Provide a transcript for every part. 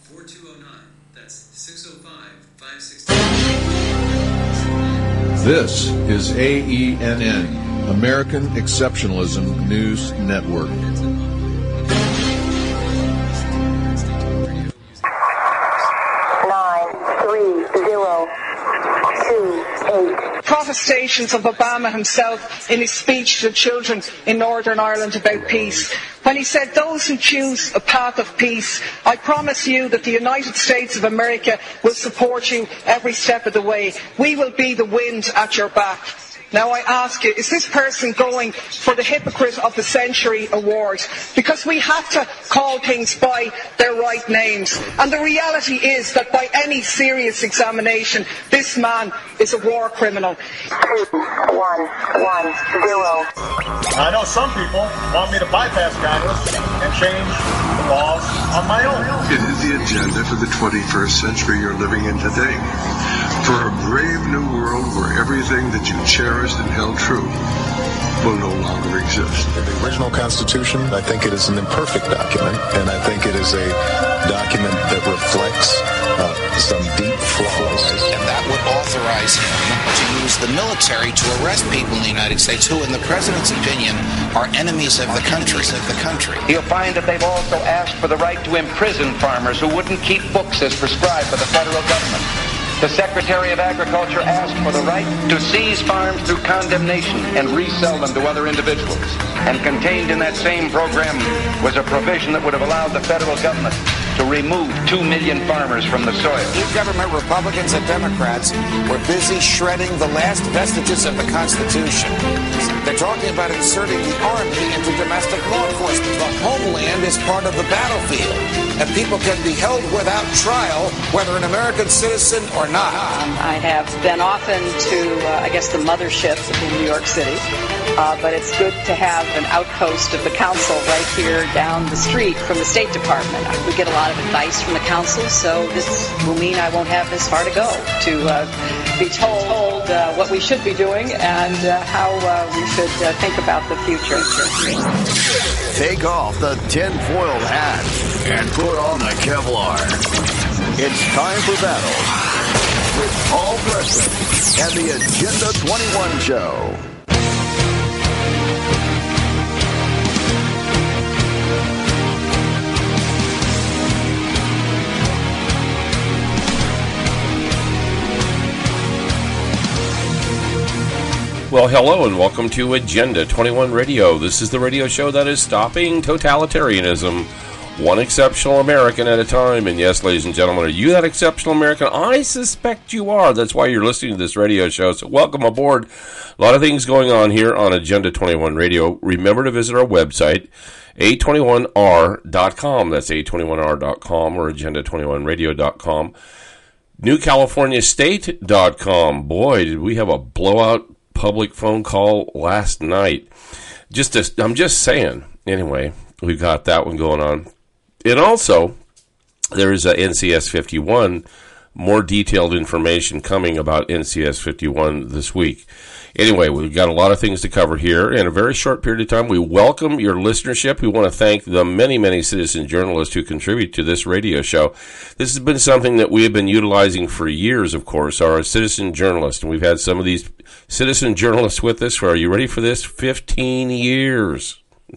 4209. That's 605-560. This is AENN, American Exceptionalism News Network. Protestations of Obama himself in his speech to children in Northern Ireland about peace, when he said, "Those who choose a path of peace, I promise you that the United States of America will support you every step of the way. We will be the wind at your back." Now I ask you, is this person going for the Hypocrite of the Century award? Because we have to call things by their right names. And the reality is that by any serious examination, this man is a war criminal. 2110. I know some people want me to bypass Congress and change the laws on my own. It is the agenda for the 21st century you're living in today. For a brave new world where everything that you cherished and held true will no longer exist. The original Constitution, I think it is an imperfect document, and I think it is a document that reflects some deep flaws. And that would authorize him to use the military to arrest people in the United States who, in the president's opinion, are enemies of the country. You'll find that they've also asked for the right to imprison farmers who wouldn't keep books as prescribed by the federal government. The Secretary of Agriculture asked for the right to seize farms through condemnation and resell them to other individuals. And contained in that same program was a provision that would have allowed the federal government to remove 2 million farmers from the soil. Government Republicans and Democrats were busy shredding the last vestiges of the Constitution. They're talking about inserting the Army into domestic law enforcement. The homeland is part of the battlefield, and people can be held without trial, whether an American citizen or not. I have been often to, the mothership in New York City, but it's good to have an outpost of the council right here down the street from the State Department. We get a lot of advice from the council, so this will mean I won't have this far to go to be told what we should be doing and how we should think about the future. Take off the tinfoil hat and put on the Kevlar. It's time for battle with Paul Preston and the Agenda 21 Show. Well, hello and welcome to Agenda 21 Radio. This is the radio show that is stopping totalitarianism, one exceptional American at a time. And yes, ladies and gentlemen, are you that exceptional American? I suspect you are. That's why you're listening to this radio show. So welcome aboard. A lot of things going on here on Agenda 21 Radio. Remember to visit our website, a21r.com. That's a21r.com or agenda21radio.com. NewCaliforniaState.com. Boy, did we have a blowout public phone call last night. I'm just saying. Anyway, we've got that one going on. And also, there is a NCS 51, more detailed information coming about NCS 51 this week. Anyway, we've got a lot of things to cover here in a very short period of time. We welcome your listenership. We want to thank the many, many citizen journalists who contribute to this radio show. This has been something that we have been utilizing for years, of course, our citizen journalists. And we've had some of these citizen journalists with us for, are you ready for this? 15 years.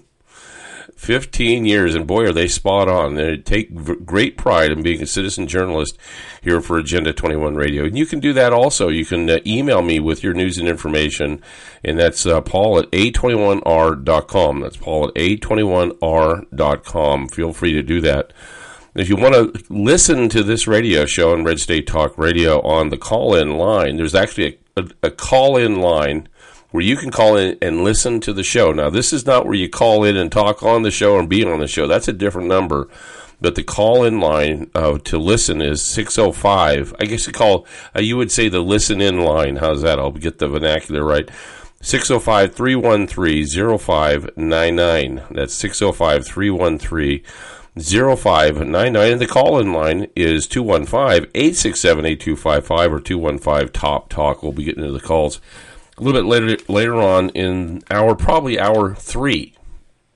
15 years, and boy, are they spot on. They take great pride in being a citizen journalist here for Agenda 21 Radio. And you can do that also. You can email me with your news and information, and that's Paul at a21r.com. That's Paul at a21r.com. Feel free to do that. If you want to listen to this radio show on Red State Talk Radio on the call-in line, there's actually a call-in line where you can call in and listen to the show. Now, this is not where you call in and talk on the show and be on the show. That's a different number. But the call-in line to listen is 605. I guess you would say the listen-in line. How's that? I'll get the vernacular right. 605-313-0599. That's 605-313-0599. And the call-in line is 215-867-8255 or 215-TOP-TALK. We'll be getting into the calls a little bit later on in probably hour 3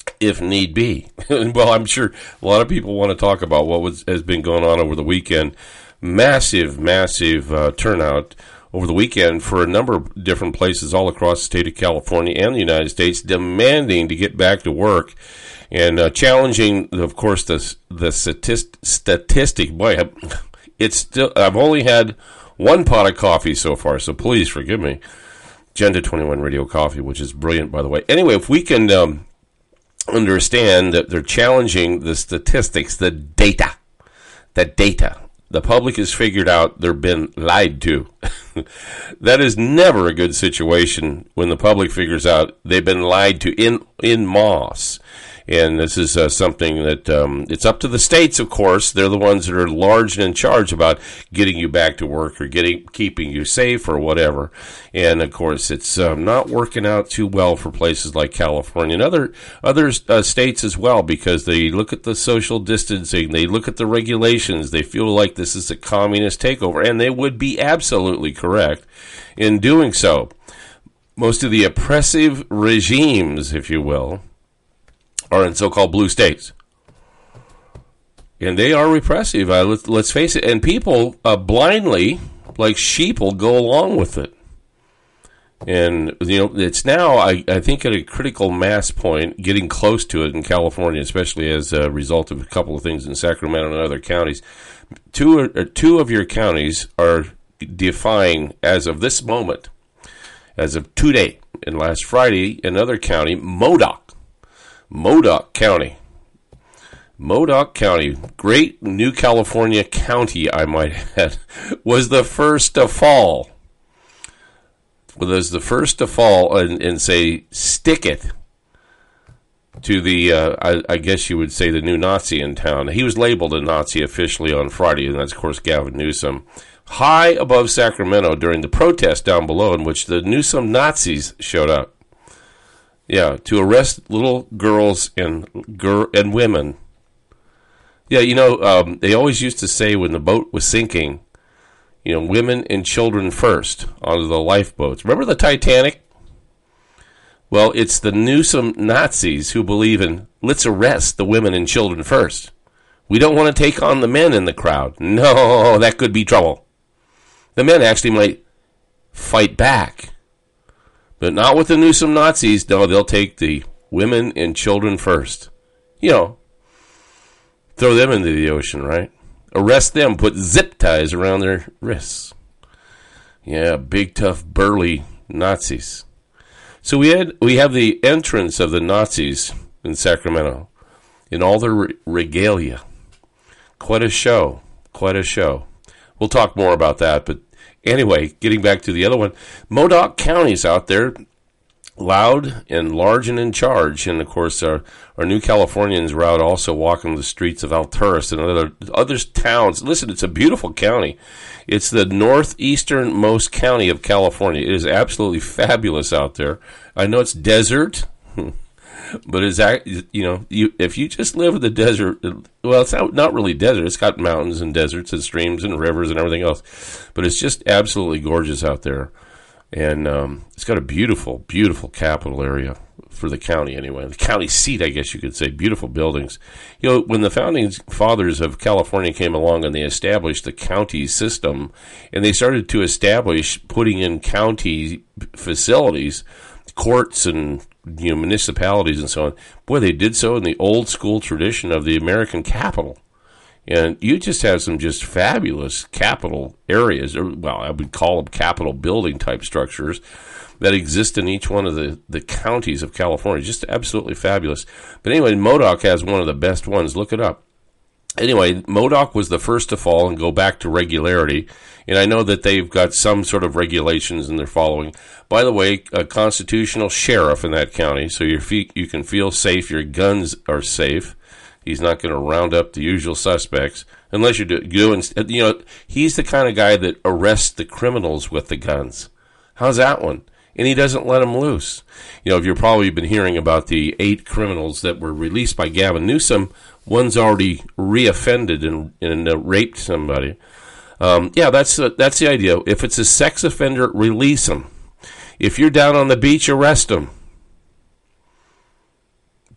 if need be. Well, I'm sure a lot of people want to talk about what has been going on over the weekend. Massive turnout over the weekend for a number of different places all across the state of California and the United States, demanding to get back to work and challenging, of course, the statistic. Boy, I've only had one pot of coffee so far, so please forgive me. Agenda 21 Radio Coffee, which is brilliant, by the way. Anyway, if we can understand that they're challenging the statistics, the data. The public has figured out they've been lied to. That is never a good situation when the public figures out they've been lied to in masse. And this is something that it's up to the states, of course. They're the ones that are large and in charge about getting you back to work or keeping you safe or whatever. And, of course, it's not working out too well for places like California and other states as well, because they look at the social distancing, they look at the regulations, they feel like this is a communist takeover, and they would be absolutely correct in doing so. Most of the oppressive regimes, if you will, are in so-called blue states. And they are repressive, let's face it. And people blindly, like sheep, will go along with it. And, it's now, I think, at a critical mass point, getting close to it in California, especially as a result of a couple of things in Sacramento and other counties. Two of your counties are defying, as of this moment, as of today, and last Friday, another county, Modoc County, great new California county, I might add, was the first to fall. And say, stick it to the, I guess you would say, the new Nazi in town. He was labeled a Nazi officially on Friday, and that's, of course, Gavin Newsom. High above Sacramento during the protest down below in which the Newsom Nazis showed up. Yeah, to arrest little girls and women. Yeah, they always used to say when the boat was sinking, women and children first onto the lifeboats. Remember the Titanic? Well, it's the Newsom Nazis who believe in, let's arrest the women and children first. We don't want to take on the men in the crowd. No, that could be trouble. The men actually might fight back. But not with the Newsom Nazis. No, they'll take the women and children first. Throw them into the ocean, right? Arrest them, put zip ties around their wrists. Yeah, big, tough, burly Nazis. So we have the entrance of the Nazis in Sacramento in all their regalia. Quite a show. We'll talk more about that, but anyway, getting back to the other one, Modoc County's out there, loud and large and in charge. And, of course, our new Californians are out also walking the streets of Alturas and other towns. Listen, it's a beautiful county. It's the northeasternmost county of California. It is absolutely fabulous out there. I know it's desert, but it's, if you just live in the desert, well, it's not really desert. It's got mountains and deserts and streams and rivers and everything else. But it's just absolutely gorgeous out there. And it's got a beautiful, beautiful capital area for the county anyway. The county seat, I guess you could say. Beautiful buildings. When the founding fathers of California came along and they established the county system, and they started to establish putting in county facilities, courts and municipalities and so on. Boy, they did so in the old school tradition of the American capital. And you just have some just fabulous capital areas, or, well, I would call them capital building type structures that exist in each one of the counties of California. Just absolutely fabulous. But anyway, Modoc has one of the best ones. Look it up. Anyway, Modoc was the first to fall and go back to regularity. And I know that they've got some sort of regulations and they're following. By the way, a constitutional sheriff in that county, so you can feel safe. Your guns are safe. He's not going to round up the usual suspects unless you're doing, he's the kind of guy that arrests the criminals with the guns. How's that one? And he doesn't let them loose. You've probably been hearing about the 8 criminals that were released by Gavin Newsom. One's already reoffended and raped somebody. That's the idea. If it's a sex offender, release him. If you're down on the beach, arrest him.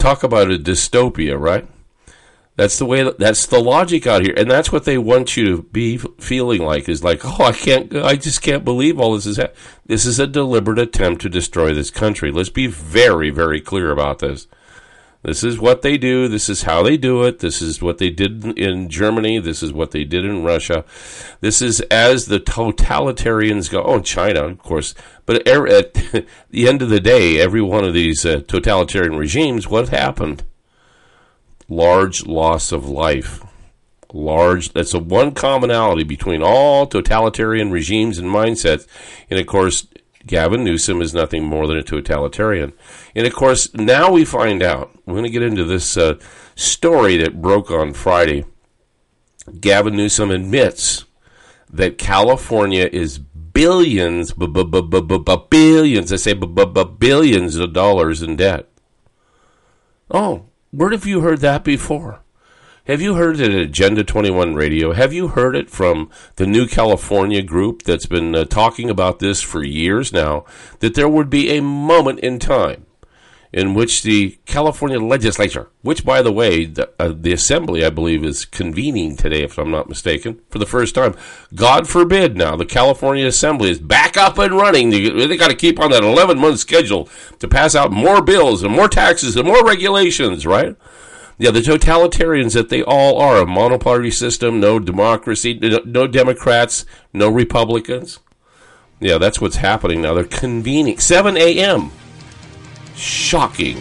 Talk about a dystopia, right? That's the logic out here, and that's what they want you to be feeling like, is like, oh, I just can't believe all this is happening. This is a deliberate attempt to destroy this country. Let's be very, very clear about this. This is what they do. This is how they do it. This is what they did in Germany. This is what they did in Russia. This is as the totalitarians go. Oh, China, of course. But at the end of the day, every one of these totalitarian regimes, what happened? Large loss of life. That's a one commonality between all totalitarian regimes and mindsets. And, of course, Gavin Newsom is nothing more than a totalitarian. And, of course, now we find out. We're going to get into this story that broke on Friday. Gavin Newsom admits that California is billions, billions, I say billions of dollars in debt. Oh, where have you heard that before? Have you heard it at Agenda 21 Radio? Have you heard it from the New California group that's been talking about this for years now, that there would be a moment in time in which the California legislature, which, by the way, the Assembly, I believe, is convening today, if I'm not mistaken, for the first time. God forbid now, the California Assembly is back up and running. They got to keep on that 11-month schedule to pass out more bills and more taxes and more regulations, right? Yeah, the totalitarians that they all are, a monoparty system, no democracy, no Democrats, no Republicans. Yeah, that's what's happening now. They're convening. 7 a.m. Shocking.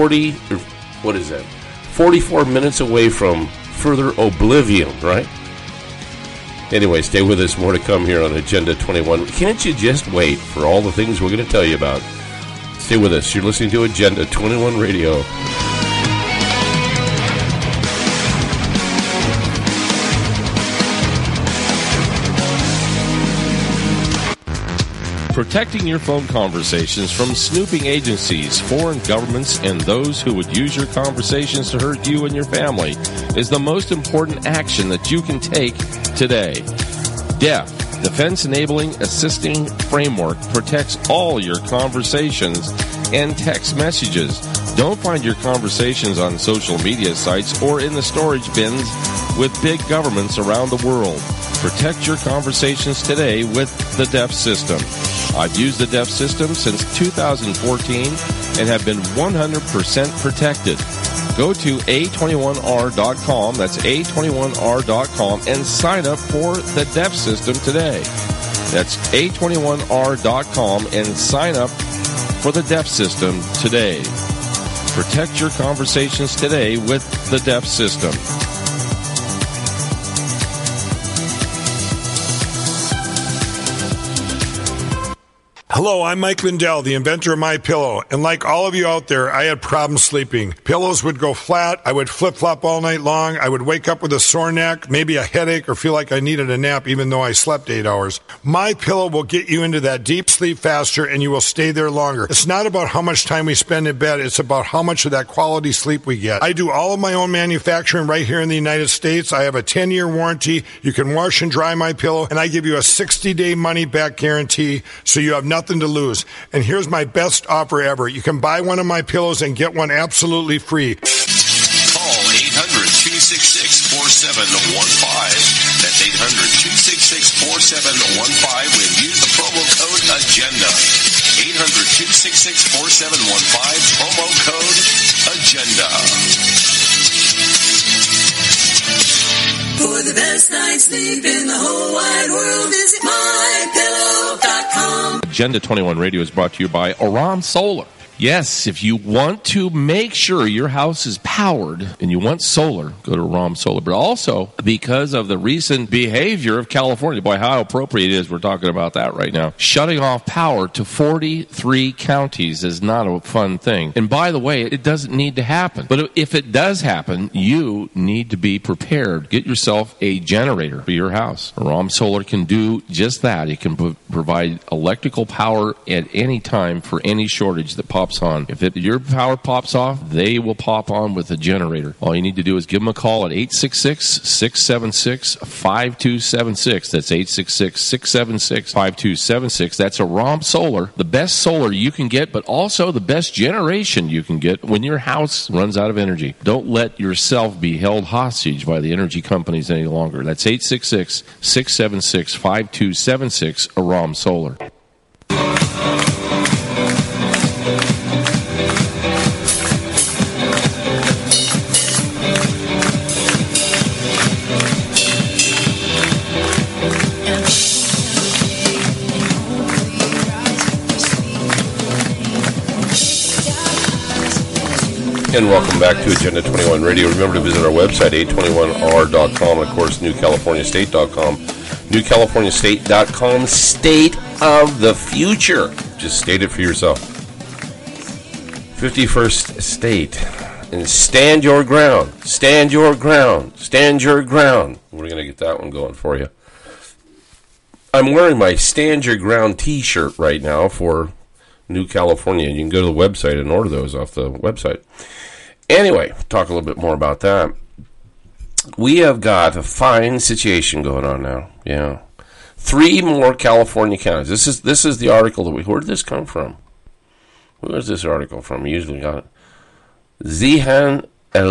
44 minutes away from further oblivion, right? Anyway, stay with us. More to come here on Agenda 21. Can't you just wait for all the things we're going to tell you about? Stay with us. You're listening to Agenda 21 Radio. Protecting your phone conversations from snooping agencies, foreign governments, and those who would use your conversations to hurt you and your family is the most important action that you can take today. DEF, Defense Enabling Assisting Framework, protects all your conversations and text messages. Don't find your conversations on social media sites or in the storage bins with big governments around the world. Protect your conversations today with the DEF system. I've used the DEF system since 2014 and have been 100% protected. Go to A21R.com, that's A21R.com, and sign up for the DEF system today. That's A21R.com and sign up for the DEF system today. Protect your conversations today with the DEF system. Hello, I'm Mike Lindell, the inventor of MyPillow, and like all of you out there, I had problems sleeping. Pillows would go flat, I would flip-flop all night long, I would wake up with a sore neck, maybe a headache, or feel like I needed a nap even though I slept 8 hours. MyPillow will get you into that deep sleep faster, and you will stay there longer. It's not about how much time we spend in bed, it's about how much of that quality sleep we get. I do all of my own manufacturing right here in the United States. I have a 10-year warranty. You can wash and dry MyPillow, and I give you a 60-day money-back guarantee, so you have nothing to lose. And here's my best offer ever. You can buy one of my pillows and get one absolutely free. Call 800-266-4715. That's 800-266-4715 and use the promo code AGENDA. 800-266-4715, promo code AGENDA. For the best night's sleep in the whole wide world, visit MyPillow.com. Agenda 21 Radio is brought to you by Aram Solar. Yes, if you want to make sure your house is powered and you want solar, go to Aram Solar. But also, because of the recent behavior of California, boy, how appropriate it is, we're talking about that right now. Shutting off power to 43 counties is not a fun thing. And by the way, it doesn't need to happen. But if it does happen, you need to be prepared. Get yourself a generator for your house. Aram Solar can do just that. It can provide electrical power at any time for any shortage that pops pops on. If your power pops off, they will pop on with a generator. All you need to do is give them a call at 866-676-5276. That's 866-676-5276. That's Aram Solar, the best solar you can get, but also the best generation you can get when your house runs out of energy. Don't let yourself be held hostage by the energy companies any longer. That's 866-676-5276, Aram Solar. And welcome back to Agenda 21 Radio. Remember to visit our website, 821r.com, and of course, newcaliforniastate.com. Newcaliforniastate.com, state of the future. Just state it for yourself. 51st state. And stand your ground. Stand your ground. Stand your ground. We're going to get that one going for you. I'm wearing my Stand Your Ground t-shirt right now for New California. You can go to the website and order those off the website. Anyway, talk a little bit more about that. We have got a fine situation going on now. Yeah. 3 more California counties. This is the article that where did this come from? Where is this article from? We usually got it. Zihan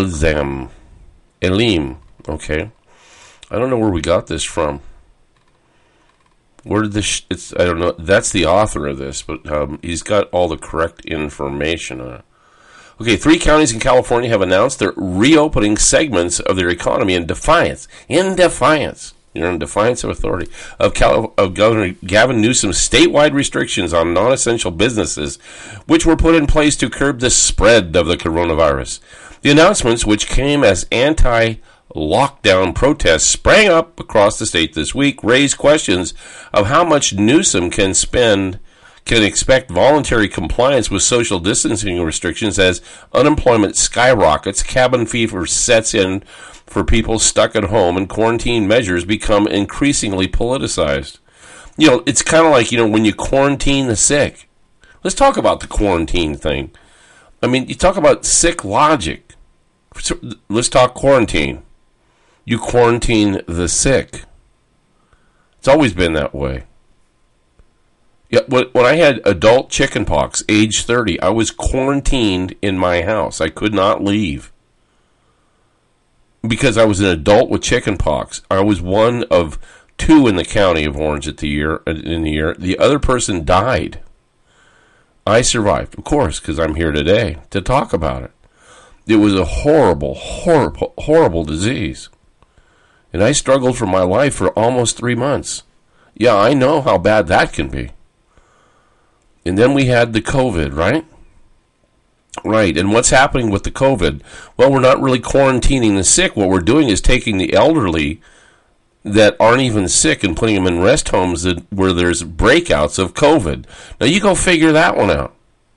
Elim. Okay. I don't know where we got this from. Where did this? I don't know. That's the author of this, but he's got all the correct information on it. Okay, 3 counties in California have announced they're reopening segments of their economy in defiance. In defiance. You're in defiance of authority. Of Governor Gavin Newsom's statewide restrictions on non-essential businesses, which were put in place to curb the spread of the coronavirus. The announcements, which came as anti-lockdown protests sprang up across the state this week, raised questions of how much Newsom can expect voluntary compliance with social distancing restrictions as unemployment skyrockets, cabin fever sets in for people stuck at home, and quarantine measures become increasingly politicized. You know, it's kind of like, when you quarantine the sick. Let's talk about the quarantine thing. I mean, you talk about sick logic. Let's talk quarantine. You quarantine the sick. It's always been that way. Yeah, when I had adult chickenpox, age 30, I was quarantined in my house. I could not leave because I was an adult with chickenpox. I was one of 2 in the county of Orange in the year. The other person died. I survived, of course, because I'm here today to talk about it. It was a horrible, horrible, horrible disease, and I struggled for my life for almost 3 months. Yeah, I know how bad that can be. And then we had the COVID, right? Right, and what's happening with the COVID? Well, we're not really quarantining the sick. What we're doing is taking the elderly that aren't even sick and putting them in rest homes where there's breakouts of COVID. Now, you go figure that one out.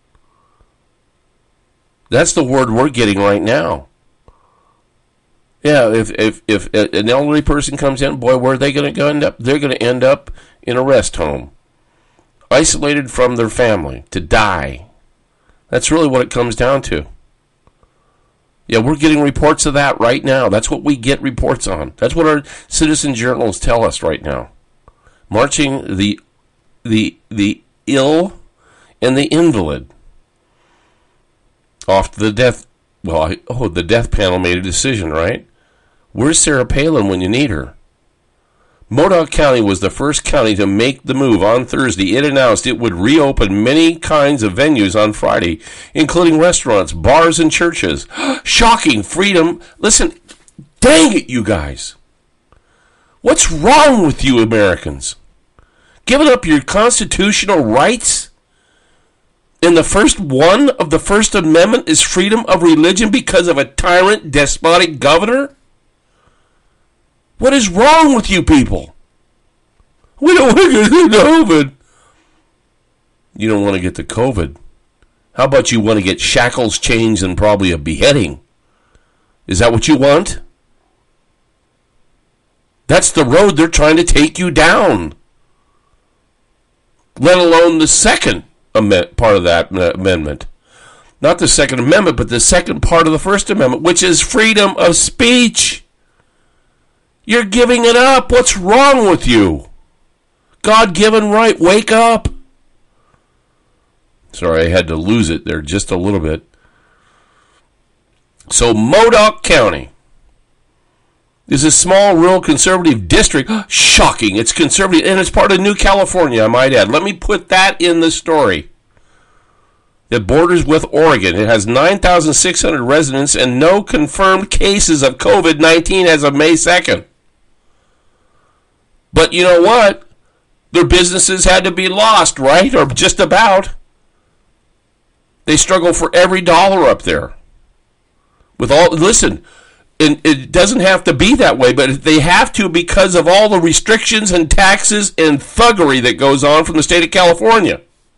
That's the word we're getting right now. Yeah, if an elderly person comes in, boy, where are they going to end up? They're going to end up in a rest home, isolated from their family, to die. That's really what it comes down to. Yeah, we're getting reports of that right now. That's what we get reports on. That's what our citizen journals tell us right now. Marching the ill and the invalid off to the death. Well, the death panel made a decision, right? Where's Sarah Palin when you need her? Modoc County was the first county to make the move on Thursday. It announced it would reopen many kinds of venues on Friday, including restaurants, bars, and churches. Shocking freedom. Listen, dang it, you guys. What's wrong with you Americans? Giving up your constitutional rights? And the first one of the First Amendment is freedom of religion because of a tyrant, despotic governor? What is wrong with you people? We don't want to get the COVID. You don't want to get the COVID. How about you want to get shackles, chains, and probably a beheading? Is that what you want? That's the road they're trying to take you down. Let alone the second part of that amendment. Not the Second Amendment, but the second part of the First Amendment, which is freedom of speech. You're giving it up. What's wrong with you? God-given right. Wake up. Sorry, I had to lose it there just a little bit. So Modoc County is a small rural conservative district. Shocking. It's conservative, and it's part of New California, I might add. Let me put that in the story. It borders with Oregon. It has 9,600 residents and no confirmed cases of COVID-19 as of May 2nd. But you know what? Their businesses had to be lost, right? Or just about. They struggle for every dollar up there. Listen, it doesn't have to be that way, but they have to because of all the restrictions and taxes and thuggery that goes on from the state of California.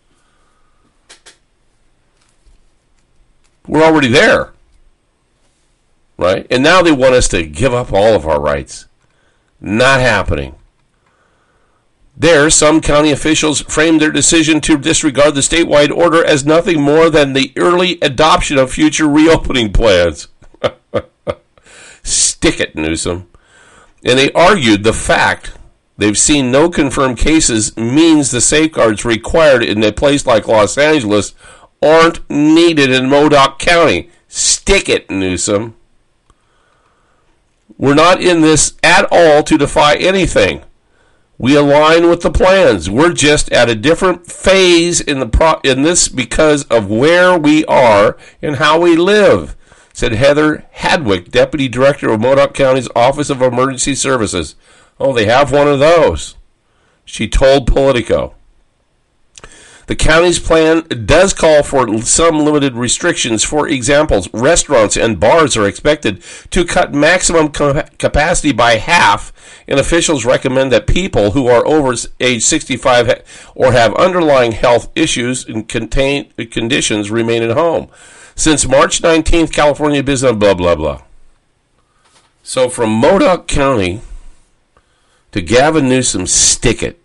We're already there, right? And now they want us to give up all of our rights. Not happening. There, some county officials framed their decision to disregard the statewide order as nothing more than the early adoption of future reopening plans. Stick it, Newsom. And they argued the fact they've seen no confirmed cases means the safeguards required in a place like Los Angeles aren't needed in Modoc County. Stick it, Newsom. We're not in this at all to defy anything. We align with the plans. We're just at a different phase in this because of where we are and how we live, said Heather Hadwick, Deputy Director of Modoc County's Office of Emergency Services. Oh, they have one of those. She told Politico. The county's plan does call for some limited restrictions. For example, restaurants and bars are expected to cut maximum capacity by half, and officials recommend that people who are over age 65 or have underlying health issues and conditions remain at home. Since March 19th, California business, blah, blah, blah. So from Modoc County to Gavin Newsom, stick it.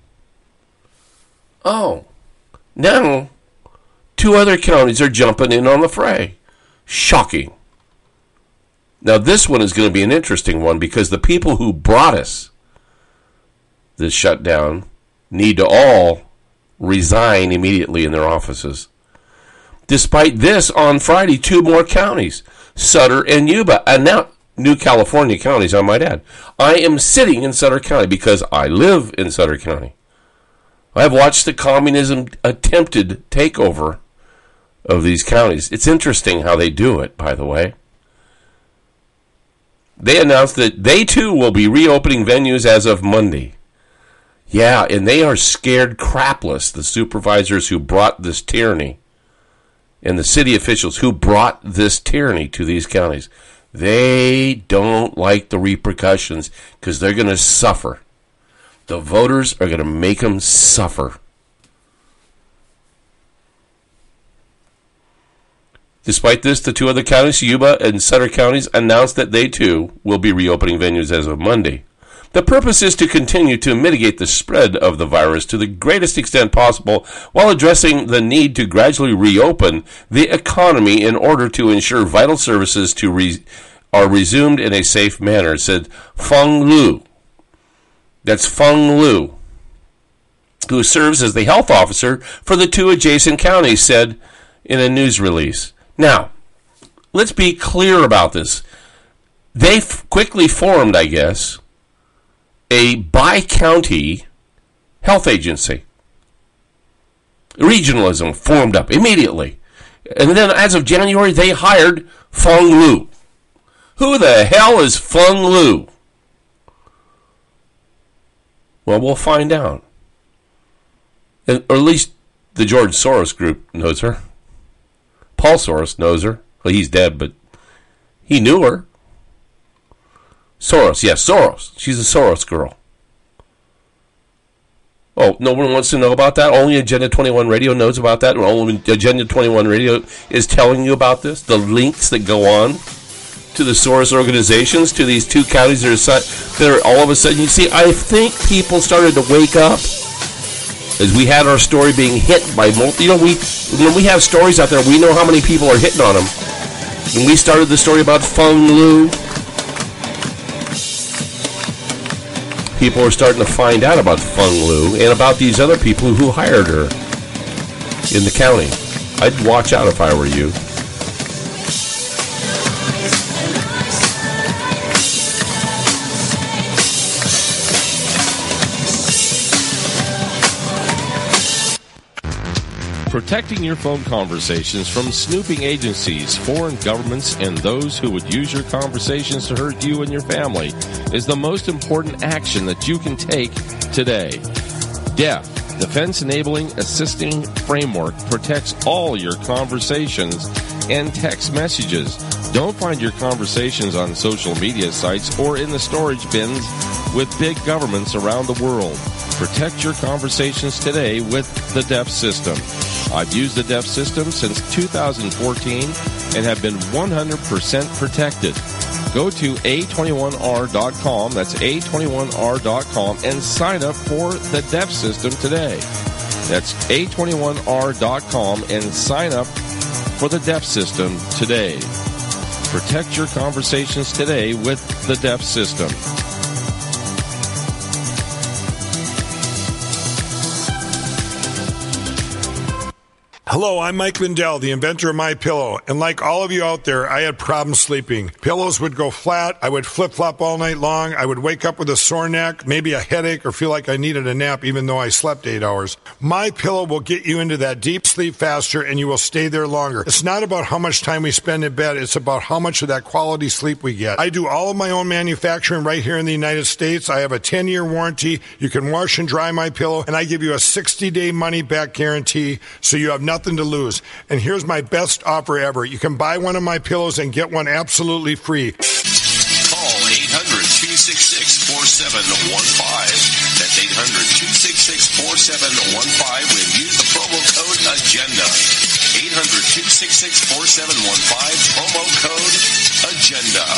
Oh. Now, 2 other counties are jumping in on the fray. Shocking. Now, this one is going to be an interesting one because the people who brought us this shutdown need to all resign immediately in their offices. Despite this, on Friday, 2 more counties, Sutter and Yuba, and now New California counties, I might add. I am sitting in Sutter County because I live in Sutter County. I've watched the communism attempted takeover of these counties. It's interesting how they do it, by the way. They announced that they, too, will be reopening venues as of Monday. Yeah, and they are scared crapless, the supervisors who brought this tyranny and the city officials who brought this tyranny to these counties. They don't like the repercussions because they're going to suffer. The voters are going to make them suffer. Despite this, the 2 other counties, Yuba and Sutter counties, announced that they too will be reopening venues as of Monday. The purpose is to continue to mitigate the spread of the virus to the greatest extent possible while addressing the need to gradually reopen the economy in order to ensure vital services are resumed in a safe manner, said Feng Liu. That's Feng Liu, who serves as the health officer for the 2 adjacent counties, said in a news release. Now, let's be clear about this. They quickly formed, I guess, a bi-county health agency. Regionalism formed up immediately. And then as of January, they hired Feng Liu. Who the hell is Feng Liu? Well, we'll find out. Or at least the George Soros group knows her. Paul Soros knows her. Well, he's dead, but he knew her. Soros, yes, Soros. She's a Soros girl. Oh, no one wants to know about that? Only Agenda 21 Radio knows about that? Or only Agenda 21 Radio is telling you about this? The links that go on to the Soros organizations, to these 2 counties that are all of a sudden, you see, I think people started to wake up. As we had our story being hit by multiple, when we have stories out there, we know how many people are hitting on them. When we started the story about Feng Lu, people are starting to find out about Feng Lu and about these other people who hired her in the county. I'd watch out if I were you. Protecting your phone conversations from snooping agencies, foreign governments, and those who would use your conversations to hurt you and your family is the most important action that you can take today. DEF, Defense Enabling Assisting Framework, protects all your conversations and text messages. Don't find your conversations on social media sites or in the storage bins with big governments around the world. Protect your conversations today with the DEF system. I've used the DEF system since 2014 and have been 100% protected. Go to A21R.com, that's A21R.com, and sign up for the DEF system today. That's A21R.com and sign up for the DEF system today. Protect your conversations today with the DEF system. Hello, I'm Mike Lindell, the inventor of MyPillow, and like all of you out there, I had problems sleeping. Pillows would go flat, I would flip-flop all night long, I would wake up with a sore neck, maybe a headache, or feel like I needed a nap even though I slept 8 hours. MyPillow will get you into that deep sleep faster, and you will stay there longer. It's not about how much time we spend in bed, it's about how much of that quality sleep we get. I do all of my own manufacturing right here in the United States. I have a 10-year warranty. You can wash and dry MyPillow, and I give you a 60-day money-back guarantee, so you have nothing to lose. And here's my best offer ever. You can buy one of my pillows and get one absolutely free. Call 800-266-4715. That's 800-266-4715 when you use the promo code AGENDA. 800-266-4715, promo code AGENDA.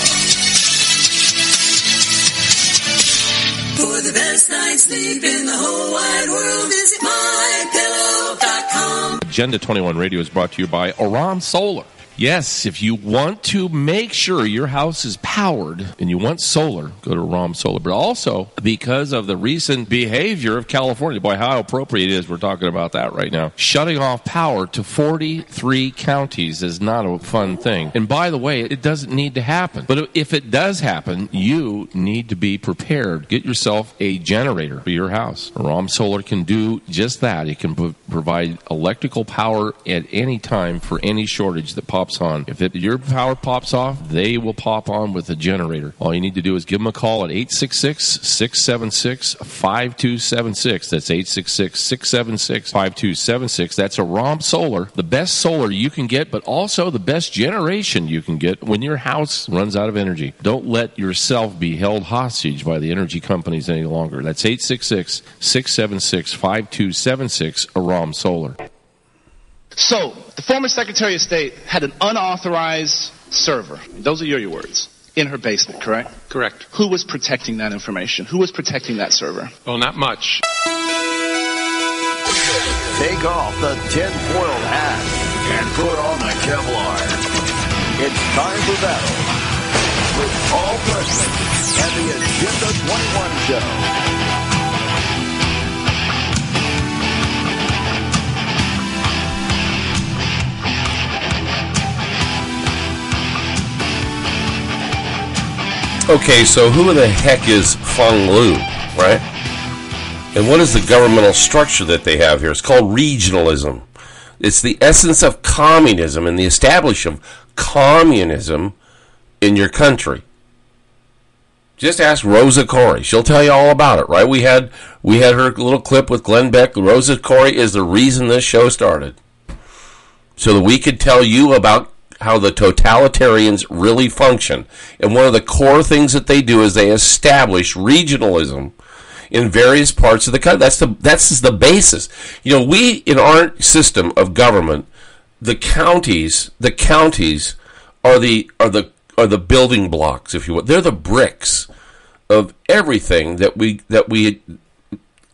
For the best night's sleep in the whole wide world, visit MyPillow.com. Agenda 21 Radio is brought to you by Aram Solar. Yes, if you want to make sure your house is powered and you want solar, go to Aram Solar. But also, because of the recent behavior of California, boy, how appropriate it is we're talking about that right now. Shutting off power to 43 counties is not a fun thing. And by the way, it doesn't need to happen. But if it does happen, you need to be prepared. Get yourself a generator for your house. Aram Solar can do just that. It can provide electrical power at any time for any shortage that pops on. If your power pops off, they will pop on with a generator. All you need to do is give them a call at 866-676-5276. That's 866-676-5276. That's Aram Solar, the best solar you can get, but also the best generation you can get when your house runs out of energy. Don't let yourself be held hostage by the energy companies any longer. That's 866-676-5276, Aram Solar. So, the former Secretary of State had an unauthorized server. Those are your words. In her basement, correct? Correct. Who was protecting that information? Who was protecting that server? Well, not much. Take off the tinfoil hat and put on the Kevlar. It's time for battle with Paul Preston and the Agenda 21 Show. Okay, so who the heck is Feng Lu, right? And what is the governmental structure that they have here? It's called regionalism. It's the essence of communism and the establishment of communism in your country. Just ask Rosa Koire. She'll tell you all about it, right? We had her little clip with Glenn Beck. Rosa Koire is the reason this show started. So that we could tell you about how the totalitarians really function. And one of the core things that they do is they establish regionalism in various parts of the country. That's the basis. You know, we, in our system of government, the counties are the building blocks, if you will. They're the bricks of everything that we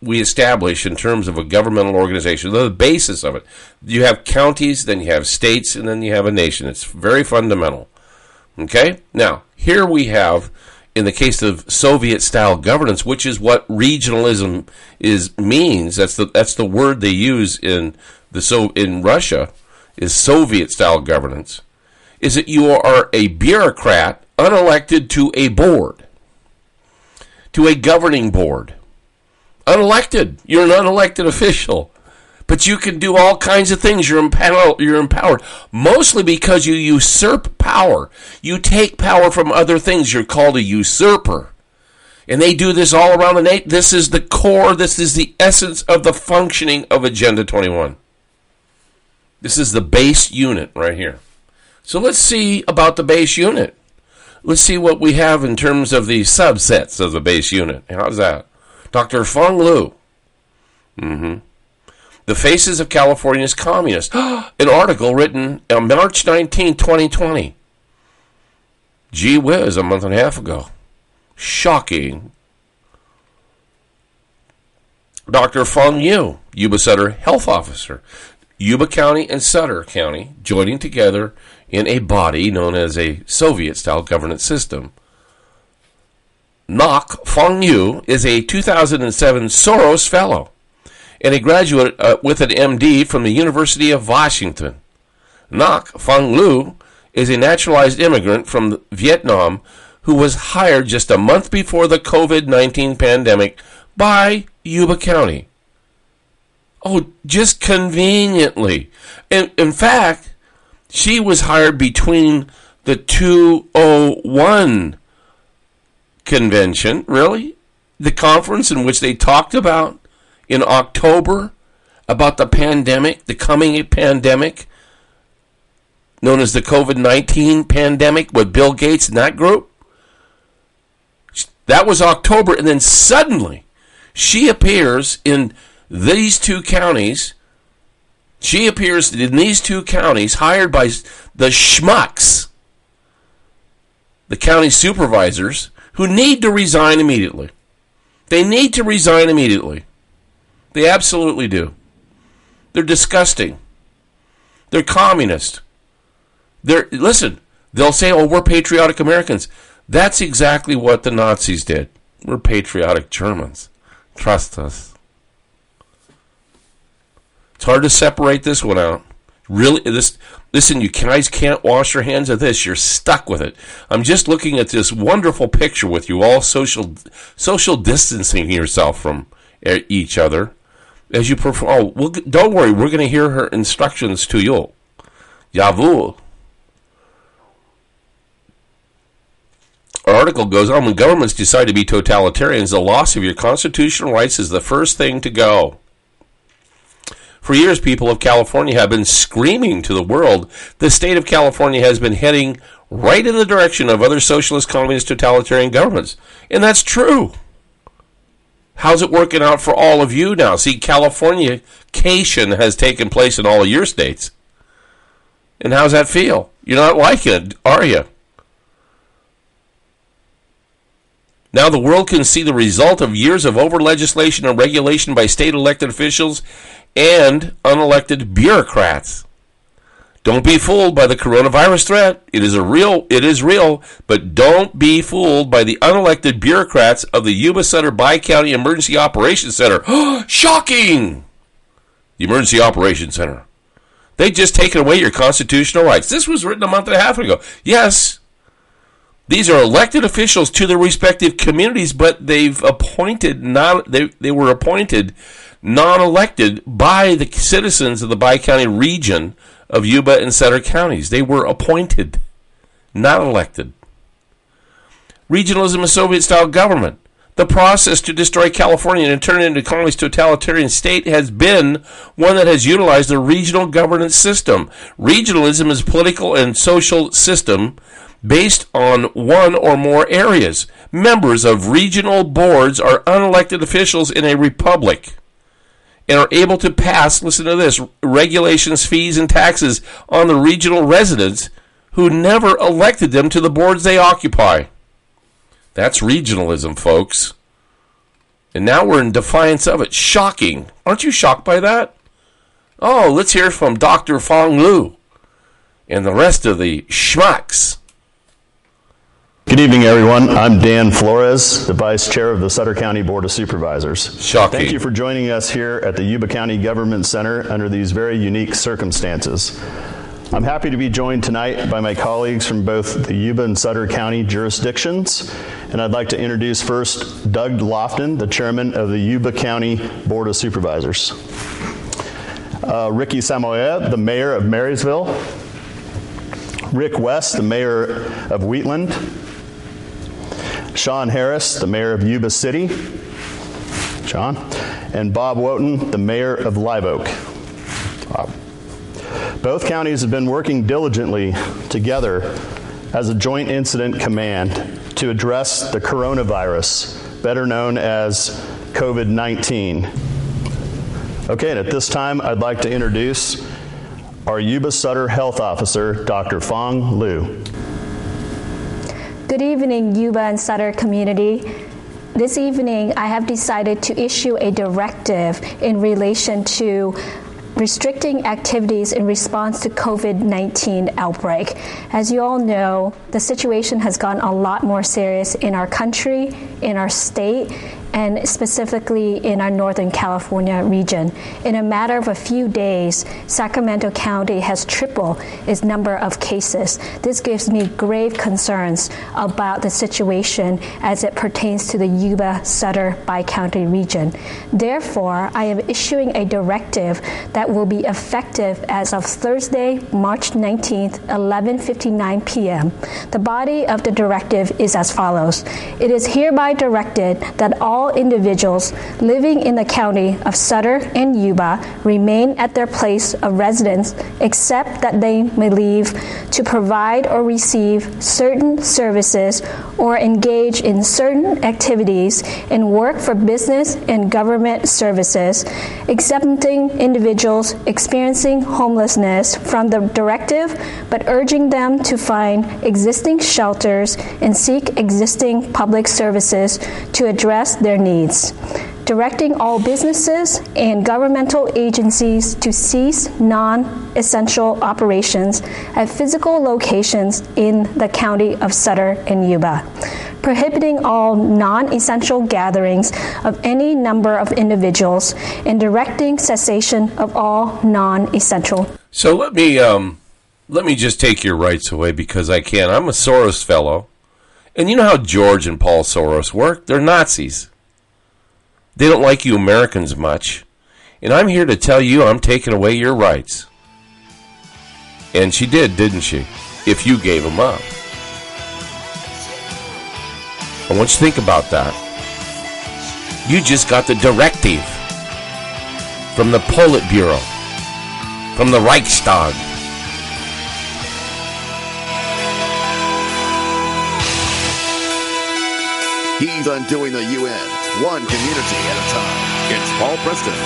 we establish in terms of a governmental organization, the basis of it. You have counties, then you have states, and then you have a nation. It's very fundamental. Okay? Now, here we have, in the case of Soviet-style governance, which is what regionalism means. That's the word they use in Russia, is Soviet-style governance. Is that you are a bureaucrat unelected to a board, to a governing board. Unelected. You're an unelected official. But you can do all kinds of things. You're empowered. Mostly because you usurp power. You take power from other things. You're called a usurper. And they do this all around the nation. This is the core. This is the essence of the functioning of Agenda 21. This is the base unit right here. So let's see about the base unit. Let's see what we have in terms of the subsets of the base unit. How's that? Dr. Feng Liu. The Faces of California's Communists. An article written on March 19, 2020. Gee whiz, a month and a half ago. Shocking. Dr. Feng Liu, Yuba Sutter Health Officer. Yuba County and Sutter County joining together in a body known as a Soviet-style governance system. Ngoc Feng Liu is a 2007 Soros Fellow and a graduate with an MD from the University of Washington. Ngoc Feng Liu is a naturalized immigrant from Vietnam who was hired just a month before the COVID-19 pandemic by Yuba County. Oh, just conveniently. In fact, she was hired between the 201 convention, really? The conference in which they talked about in October about the pandemic, the coming pandemic, known as the COVID-19 pandemic with Bill Gates and that group. That was October, and then suddenly she appears in these two counties. She appears in these two counties hired by the schmucks, the county supervisors, who need to resign immediately. They need to resign immediately. They absolutely do. They're disgusting. They're communist. Listen, they'll say, oh, we're patriotic Americans. That's exactly what the Nazis did. We're patriotic Germans. Trust us. It's hard to separate this one out. Really, listen, you guys can't wash your hands of this. You're stuck with it. I'm just looking at this wonderful picture with you all social distancing yourself from each other as you perform. Oh, well, don't worry. We're going to hear her instructions to you. Jawohl. Our article goes on, when governments decide to be totalitarians, the loss of your constitutional rights is the first thing to go. For years, people of California have been screaming to the world the state of California has been heading right in the direction of other socialist, communist, totalitarian governments. And that's true. How's it working out for all of you now? See, Californication has taken place in all of your states. And how's that feel? You're not liking it, are you? Now the world can see the result of years of over-legislation and regulation by state elected officials and unelected bureaucrats. Don't be fooled by the coronavirus threat. It is real, but don't be fooled by the unelected bureaucrats of the Yuba Sutter Bi-County Emergency Operations Center. Shocking! The Emergency Operations Center. They've just taken away your constitutional rights. This was written a month and a half ago. Yes, these are elected officials to their respective communities, but they were appointed non-elected by the citizens of the Bi-County region of Yuba and Sutter counties. They were appointed, not elected. Regionalism is Soviet-style government. The process to destroy California and turn it into a communist totalitarian state has been one that has utilized the regional governance system. Regionalism is a political and social system based on one or more areas. Members of regional boards are unelected officials in a republic and are able to pass, listen to this, regulations, fees, and taxes on the regional residents who never elected them to the boards they occupy. That's regionalism, folks. And now we're in defiance of it. Shocking. Aren't you shocked by that? Oh, let's hear from Dr. Fong Lu and the rest of the schmucks. Good evening, everyone. I'm Dan Flores, the Vice Chair of the Sutter County Board of Supervisors. Shocking. Thank you for joining us here at the Yuba County Government Center under these very unique circumstances. I'm happy to be joined tonight by my colleagues from both the Yuba and Sutter County jurisdictions, and I'd like to introduce first Doug Lofton, the Chairman of the Yuba County Board of Supervisors. Ricky Samoa, the Mayor of Marysville. Rick West, the Mayor of Wheatland. Sean Harris, the Mayor of Yuba City. Sean. And Bob Wotan, the Mayor of Live Oak. Bob. Both counties have been working diligently together as a joint incident command to address the coronavirus, better known as COVID-19. Okay, and at this time, I'd like to introduce our Yuba Sutter Health Officer, Dr. Fong Lu. Good evening, Yuba and Sutter community. This evening, I have decided to issue a directive in relation to restricting activities in response to COVID-19 outbreak. As you all know, the situation has gotten a lot more serious in our country, in our state, and specifically in our Northern California region. In a matter of a few days, Sacramento County has tripled its number of cases. This gives me grave concerns about the situation as it pertains to the Yuba-Sutter Bi-County region. Therefore, I am issuing a directive that will be effective as of Thursday, March 19th, 11:59 p.m. The body of the directive is as follows. It is hereby directed that all individuals living in the county of Sutter and Yuba remain at their place of residence except that they may leave to provide or receive certain services or engage in certain activities and work for business and government services, exempting individuals experiencing homelessness from the directive, but urging them to find existing shelters and seek existing public services to address their needs. Directing all businesses and governmental agencies to cease non-essential operations at physical locations in the county of Sutter and Yuba. Prohibiting all non-essential gatherings of any number of individuals and directing cessation of all non-essential. So let me just take your rights away because I can. I'm a Soros fellow. And you know how George and Paul Soros work? They're Nazis. They don't like you Americans much. And I'm here to tell you I'm taking away your rights. And she did, didn't she? If you gave them up. I want you to think about that. You just got the directive from the Politburo, from the Reichstag. He's undoing the UN, one community at a time. It's Paul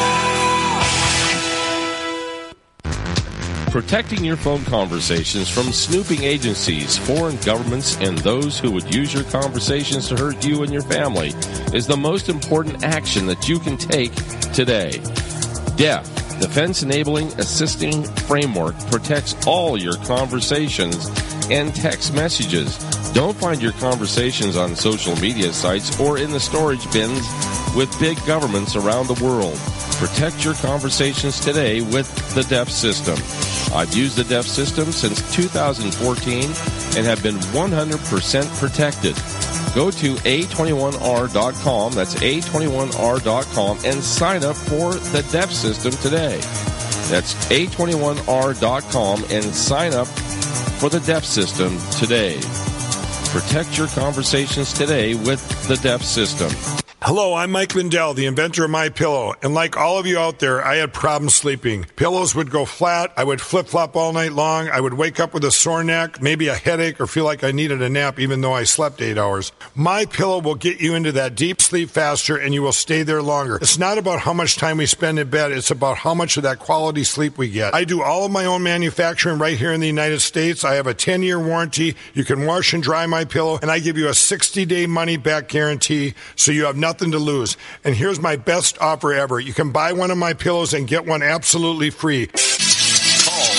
Preston. Protecting your phone conversations from snooping agencies, foreign governments, and those who would use your conversations to hurt you and your family is the most important action that you can take today. DEF, Defense Enabling Assisting Framework, protects all your conversations and text messages. Don't find your conversations on social media sites or in the storage bins with big governments around the world. Protect your conversations today with the DEF system. I've used the DEF system since 2014 and have been 100% protected. Go to A21R.com, that's A21R.com, and sign up for the DEF system today. That's A21R.com and sign up for the DEF system today. Protect your conversations today with the DEF system. Hello, I'm Mike Lindell, the inventor of MyPillow, and like all of you out there, I had problems sleeping. Pillows would go flat, I would flip-flop all night long, I would wake up with a sore neck, maybe a headache, or feel like I needed a nap even though I slept 8 hours. MyPillow will get you into that deep sleep faster and you will stay there longer. It's not about how much time we spend in bed, it's about how much of that quality sleep we get. I do all of my own manufacturing right here in the United States. I have a 10-year warranty. You can wash and dry MyPillow, and I give you a 60-day money-back guarantee, so you have nothing nothing to lose. And here's my best offer ever. You can buy one of my pillows and get one absolutely free. Call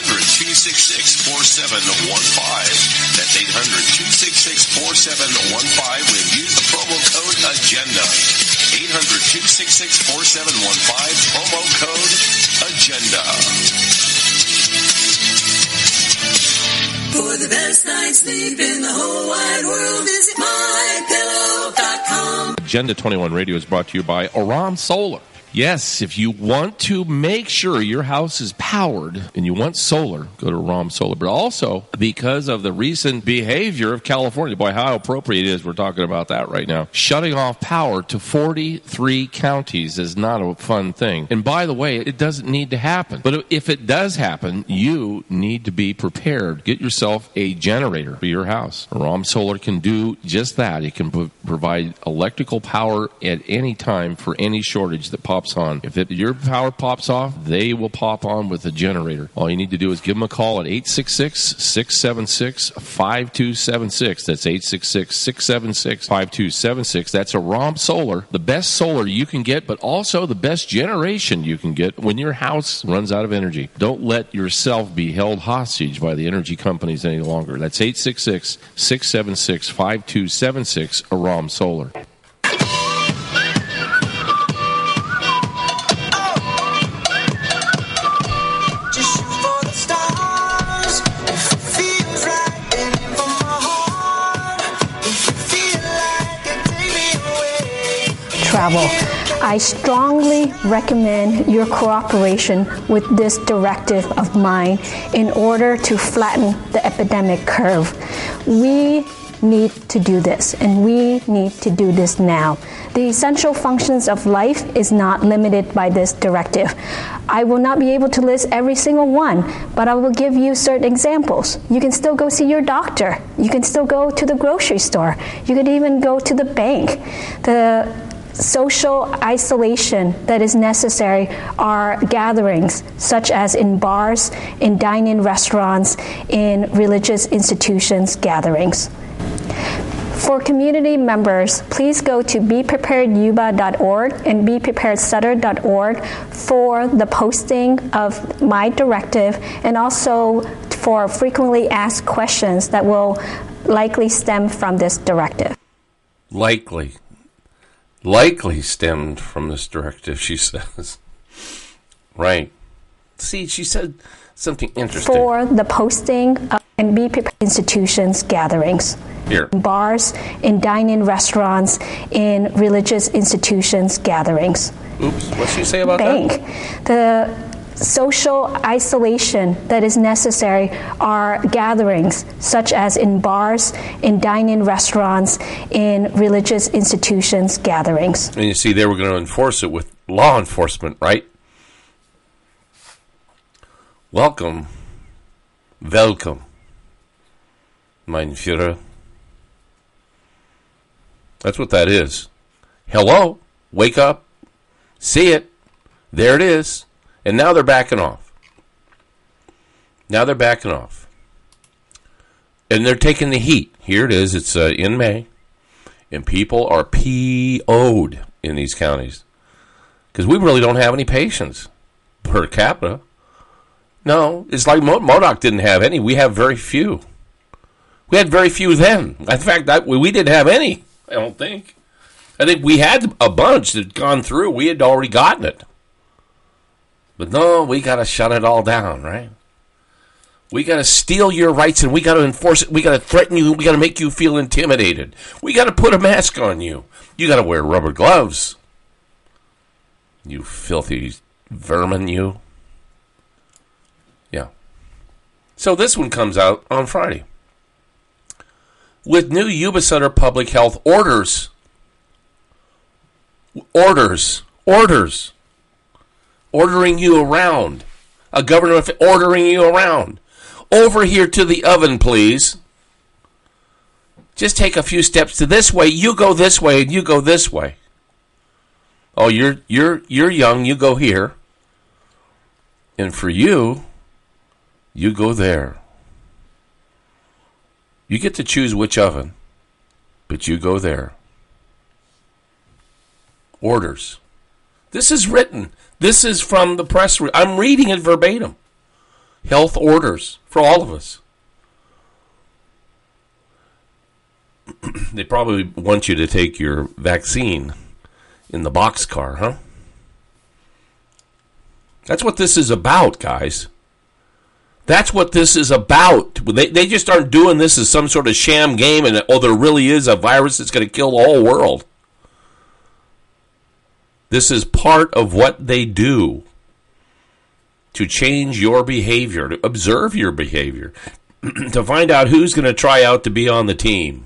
800-266-4715. That's 800-266-4715 and use the promo code AGENDA. 800-266-4715, promo code AGENDA. For the best night's sleep in the whole wide world, visit mypillow.com. Agenda 21 Radio is brought to you by Aram Solar. Yes, if you want to make sure your house is powered and you want solar, go to Aram Solar. But also, because of the recent behavior of California, boy, how appropriate it is, we're talking about that right now. Shutting off power to 43 counties is not a fun thing. And by the way, it doesn't need to happen. But if it does happen, you need to be prepared. Get yourself a generator for your house. Aram Solar can do just that. It can provide electrical power at any time for any shortage that pops on. If your power pops off, they will pop on with a generator. All you need to do is give them a call at 866-676-5276. That's 866-676-5276. That's Aram Solar. The best solar you can get, but also the best generation you can get when your house runs out of energy. Don't let yourself be held hostage by the energy companies any longer. That's 866-676-5276, Aram Solar. Travel. I strongly recommend your cooperation with this directive of mine in order to flatten the epidemic curve. We need to do this, and we need to do this now. The essential functions of life is not limited by this directive. I will not be able to list every single one, but I will give you certain examples. You can still go see your doctor. You can still go to the grocery store. You could even go to the bank. The social isolation that is necessary are gatherings, such as in bars, in dine-in restaurants, in religious institutions gatherings. For community members, please go to bepreparedyuba.org and bepreparedsutter.org for the posting of my directive and also for frequently asked questions that will likely stem from this directive. Likely stemmed from this directive, she says. Right. See, she said something interesting. For the posting of and be prepared institutions gatherings. Here. In bars, in dine-in restaurants, in religious institutions gatherings. Oops, what'd she say about that? The social isolation that is necessary are gatherings, such as in bars, in dine-in restaurants, in religious institutions gatherings. And you see, they were going to enforce it with law enforcement, right? Welcome, mein Führer. That's what that is. Hello, wake up, see it, there it is. And now they're backing off. And they're taking the heat. Here it is. It's in May. And people are PO'd in these counties. Because we really don't have any patients per capita. No, it's like MODOK didn't have any. We have very few. We had very few then. In fact, we didn't have any, I don't think. I think we had a bunch that had gone through. We had already gotten it. But no, we got to shut it all down, right? We got to steal your rights and we got to enforce it. We got to threaten you. We got to make you feel intimidated. We got to put a mask on you. You got to wear rubber gloves. You filthy vermin, you. Yeah. So this one comes out on Friday. With new Yuba Sutter public health orders. Ordering you around. A governor ordering you around. Over here to the oven, please. Just take a few steps to this way. You go this way, and you go this way. Oh, you're young. You go here. And for you, you go there. You get to choose which oven, but you go there. orders. This is written. This is from the press. I'm reading it verbatim. Health orders for all of us. They probably want you to take your vaccine in the boxcar, huh? That's what this is about, guys. That's what this is about. They just aren't doing this as some sort of sham game and, there really is a virus that's going to kill the whole world. This is part of what they do to change your behavior, to observe your behavior, to find out who's going to try out to be on the team.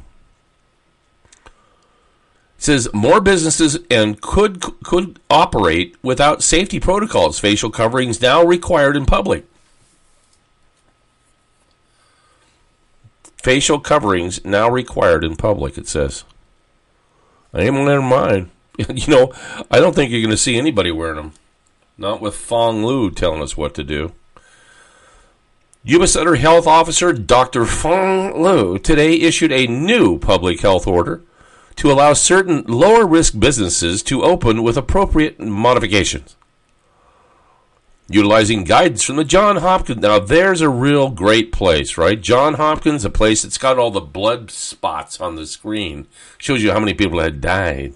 It says more businesses and could operate without safety protocols. Facial coverings now required in public. Facial coverings now required in public, it says. I ain't gonna let them mind. I don't think you're going to see anybody wearing them. Not with Fong Lu telling us what to do. Yuba Sutter Health Officer Dr. Fong Lu today issued a new public health order to allow certain lower-risk businesses to open with appropriate modifications. Utilizing guidance from the Johns Hopkins. Now, there's a real great place, right? Johns Hopkins, a place that's got all the blood spots on the screen. Shows you how many people had died.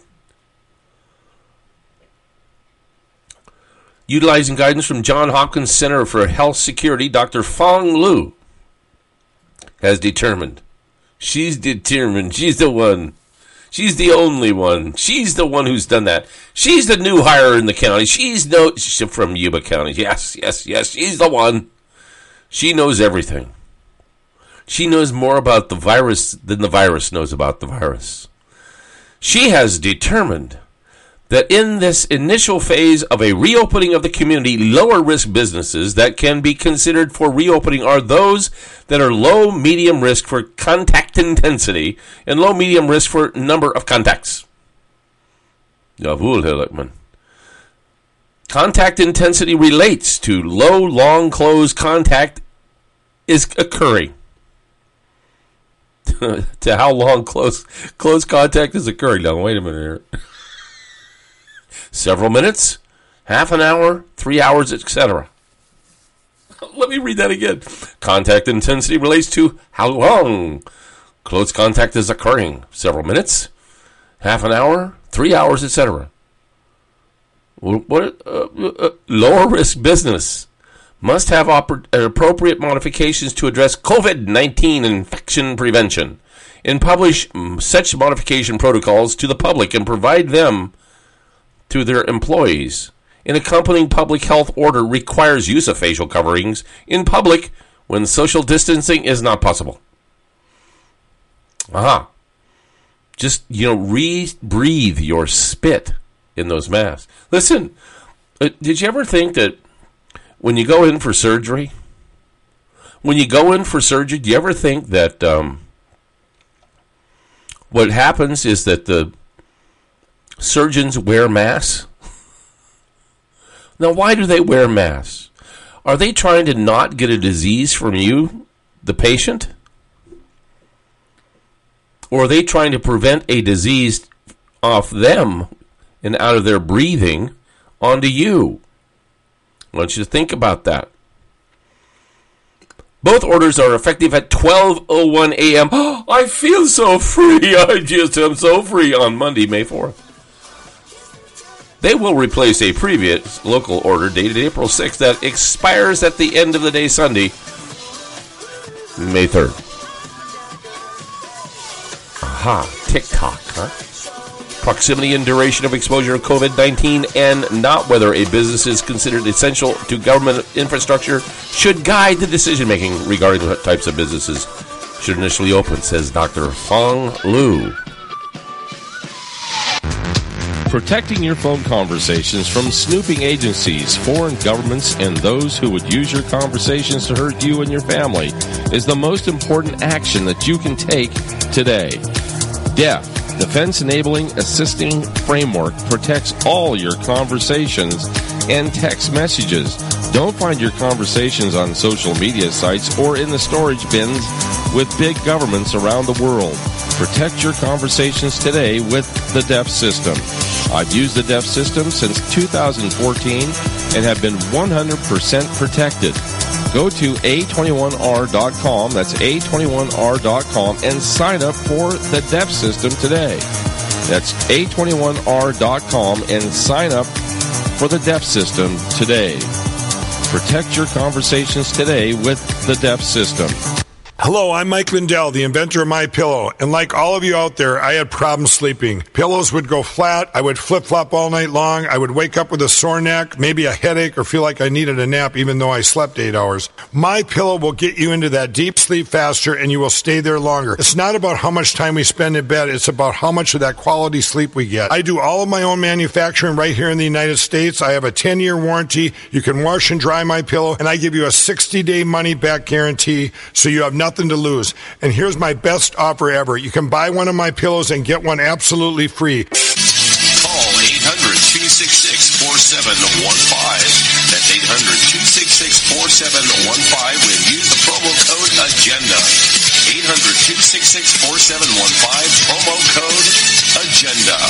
Utilizing guidance from Johns Hopkins Center for Health Security, Dr. Fong Lu has determined. She's determined. She's the one. She's the only one. She's the one who's done that. She's the new hire in the county. She's from Yuba County. Yes. She's the one. She knows everything. She knows more about the virus than the virus knows about the virus. She has determined that in this initial phase of a reopening of the community, lower risk businesses that can be considered for reopening are those that are low, medium risk for contact intensity and low, medium risk for number of contacts. Contact intensity relates to low, long, close contact is occurring. To how long close contact is occurring. Now, wait a minute here. Several minutes, half an hour, 3 hours, etc. Let me read that again. Contact intensity relates to how long close contact is occurring. Several minutes, half an hour, 3 hours, etc. Lower risk business must have appropriate modifications to address COVID-19 infection prevention and publish such modification protocols to the public and provide them to their employees. An accompanying public health order requires use of facial coverings in public when social distancing is not possible. Just, breathe your spit in those masks. Listen, did you ever think that when you go in for surgery, do you ever think that what happens is that the surgeons wear masks? Now, why do they wear masks? Are they trying to not get a disease from you, the patient? Or are they trying to prevent a disease off them and out of their breathing onto you? I want you to think about that. Both orders are effective at 12:01 a.m. I feel so free. I'm so free on Monday, May 4th. They will replace a previous local order dated April 6th that expires at the end of the day Sunday, May 3rd. TikTok, huh? Proximity and duration of exposure to COVID-19 and not whether a business is considered essential to government infrastructure should guide the decision-making regarding what types of businesses should initially open, says Dr. Fong Lu. Protecting your phone conversations from snooping agencies, foreign governments, and those who would use your conversations to hurt you and your family is the most important action that you can take today. DEF, Defense Enabling Assisting Framework, protects all your conversations and text messages. Don't find your conversations on social media sites or in the storage bins with big governments around the world. Protect your conversations today with the DEF system. I've used the DEF system since 2014 and have been 100% protected. Go to A21R.com, that's A21R.com, and sign up for the DEF system today. That's A21R.com and sign up for the DEF system today. Protect your conversations today with the DEF system. Hello, I'm Mike Lindell, the inventor of MyPillow, and like all of you out there, I had problems sleeping. Pillows would go flat, I would flip-flop all night long, I would wake up with a sore neck, maybe a headache, or feel like I needed a nap even though I slept 8 hours. MyPillow will get you into that deep sleep faster and you will stay there longer. It's not about how much time we spend in bed, it's about how much of that quality sleep we get. I do all of my own manufacturing right here in the United States. I have a 10-year warranty. You can wash and dry MyPillow, and I give you a 60-day money-back guarantee, so you have nothing to lose. And here's my best offer ever. You can buy one of my pillows and get one absolutely free. Call 800-266-4715. That's 800-266-4715 when use the promo code AGENDA. 800-266-4715, promo code AGENDA.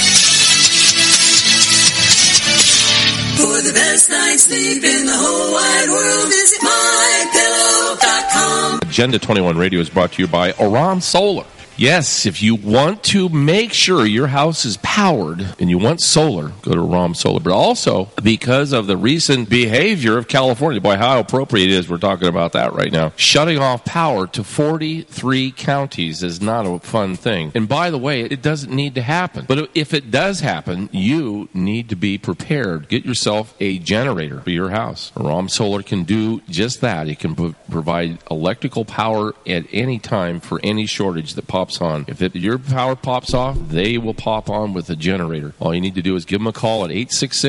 For the best night's sleep in the whole wide world, visit MyPillow.com. Agenda 21 Radio is brought to you by Aram Solar. Yes, if you want to make sure your house is powered and you want solar, go to Aram Solar. But also, because of the recent behavior of California, boy, how appropriate it is we're talking about that right now. Shutting off power to 43 counties is not a fun thing. And by the way, it doesn't need to happen. But if it does happen, you need to be prepared. Get yourself a generator for your house. Aram Solar can do just that. It can provide electrical power at any time for any shortage that pops on. If your power pops off, they will pop on with a generator. All you need to do is give them a call at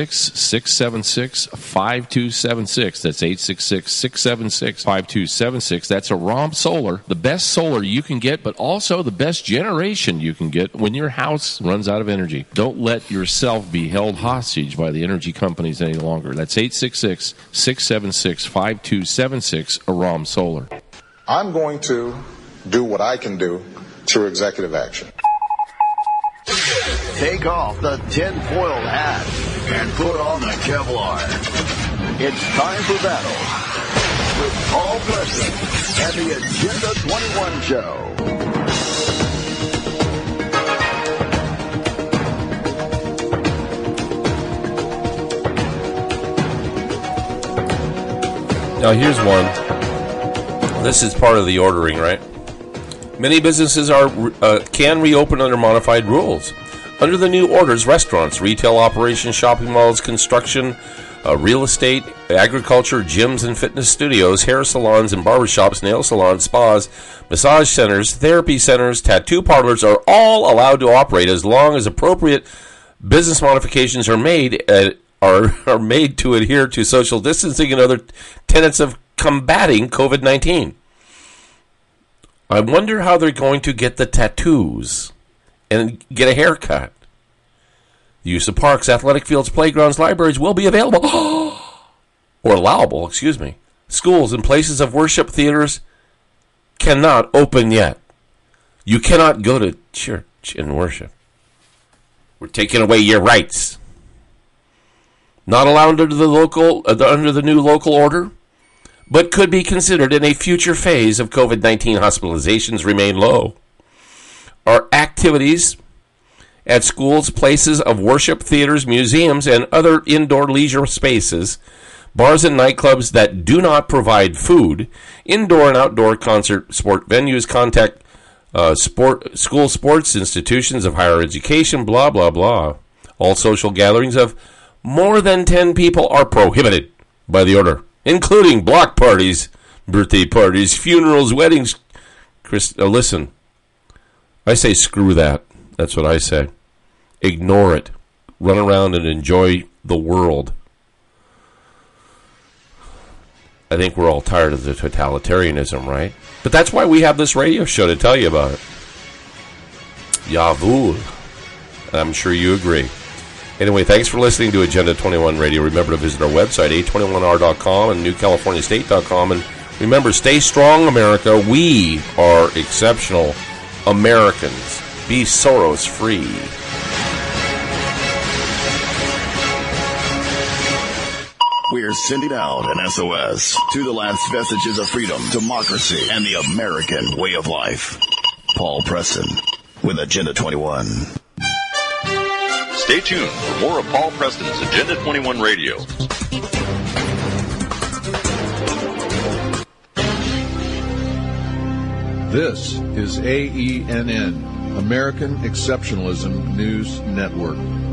866-676-5276. That's 866-676-5276. That's Aram Solar, the best solar you can get, but also the best generation you can get when your house runs out of energy. Don't let yourself be held hostage by the energy companies any longer. That's 866-676-5276, Aram Solar. I'm going to do what I can do through executive action. Take off the tinfoil hat and put on the Kevlar. It's time for battle with Paul Preston and the Agenda 21 Show. Now here's one. This is part of the ordering, right? Many businesses can reopen under modified rules. Under the new orders, restaurants, retail operations, shopping malls, construction, real estate, agriculture, gyms and fitness studios, hair salons and barbershops, nail salons, spas, massage centers, therapy centers, tattoo parlors are all allowed to operate as long as appropriate business modifications are made are made to adhere to social distancing and other tenets of combating COVID-19. I wonder how they're going to get the tattoos and get a haircut. The use of parks, athletic fields, playgrounds, libraries will be available or allowable, Schools and places of worship, theaters cannot open yet. You cannot go to church and worship. We're taking away your rights. Not allowed under the new local order, but could be considered in a future phase of COVID-19. Hospitalizations remain low. Our activities at schools, places of worship, theaters, museums, and other indoor leisure spaces, bars and nightclubs that do not provide food, indoor and outdoor concert sport venues, school sports, institutions of higher education, blah, blah, blah. All social gatherings of more than 10 people are prohibited by the order, including block parties, birthday parties, funerals, weddings. Listen, I say screw that. That's what I say. Ignore it. Run around and enjoy the world. I think we're all tired of the totalitarianism, right? But that's why we have this radio show to tell you about it. Jawohl. I'm sure you agree. Anyway, thanks for listening to Agenda 21 Radio. Remember to visit our website, a21r.com and newcaliforniastate.com. And remember, stay strong, America. We are exceptional Americans. Be Soros free. We're sending out an SOS to the last vestiges of freedom, democracy, and the American way of life. Paul Preston with Agenda 21. Stay tuned for more of Paul Preston's Agenda 21 Radio. This is AENN, American Exceptionalism News Network.